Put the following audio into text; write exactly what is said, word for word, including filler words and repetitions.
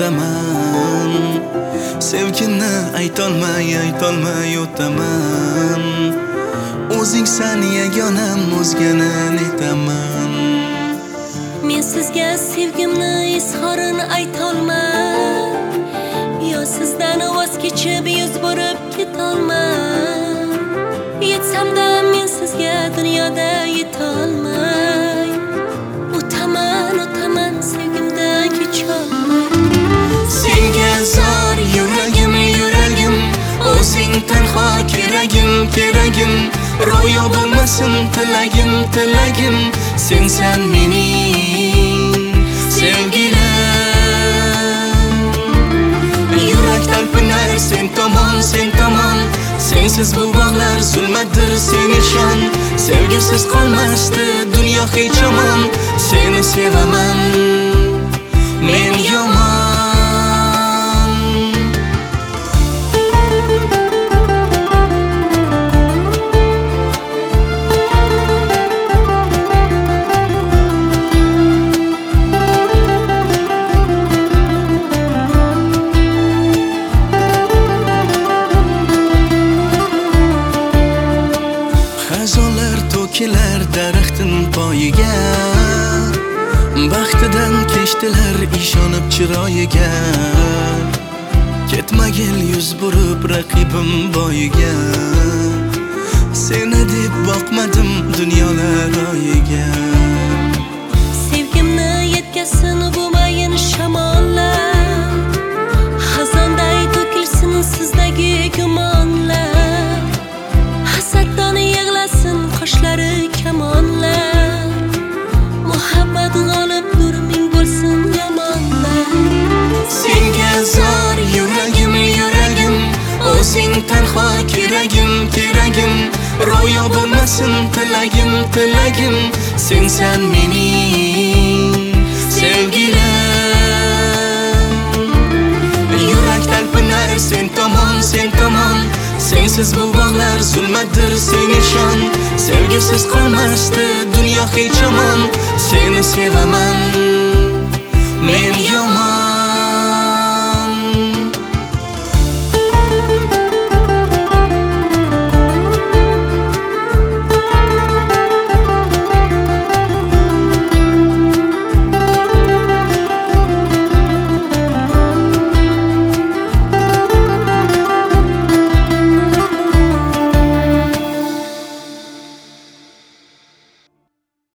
o'taman. Sevgini aytolmay aytolmay o'taman. O'zingsan yagonam, o'zgani aytaman. Men sizga sevgimni izhorini aytolmay, yo sizdan voz kechib yuz burib ketolmay. Yetsam-da men sizga dunyoda yetolmay, o'taman o'taman sevgimda kecholmay. Senga zor yuragim yuragim, o'zing tanho keragim keragim. Ro'yo bo'lmasin tilagim tilagim, sensan mening sevgilim. Yurak talpinar sen tomon sen tomon, sensiz bu bog'lar zulmatdir sen ishon. Sevgisiz qolmasdi dunyo hech omon, seni sevaman men yomon. Xazonlar to'kilar daraxtin poyiga, baxtidan kechdilar ishonib chiroyiga. Ketmagil yuz burib raqibim boyiga, seni deb boqmadim dunyolar oyiga. Sevgimni yetkazsin bu mayin shamollar, xazonday to'kilsin sizdagi gumonlar. Hasaddan yig'lasin qoshlari kamonlar, muhabbat g'olibdir ming bo'lsin yomonlar. Senga zor yuragim yuragim, o'zing tanho keragim keragim. Ro'yo bo'lmasin tilagim tilagim, sensan mening sevgilim. Yurak talpinar sen tomon sen tomon, sensiz bu bog'lar zulmatdir sen ishon. Sevgisiz qolmasdi dunyo hech omon, seni sevaman men yomon.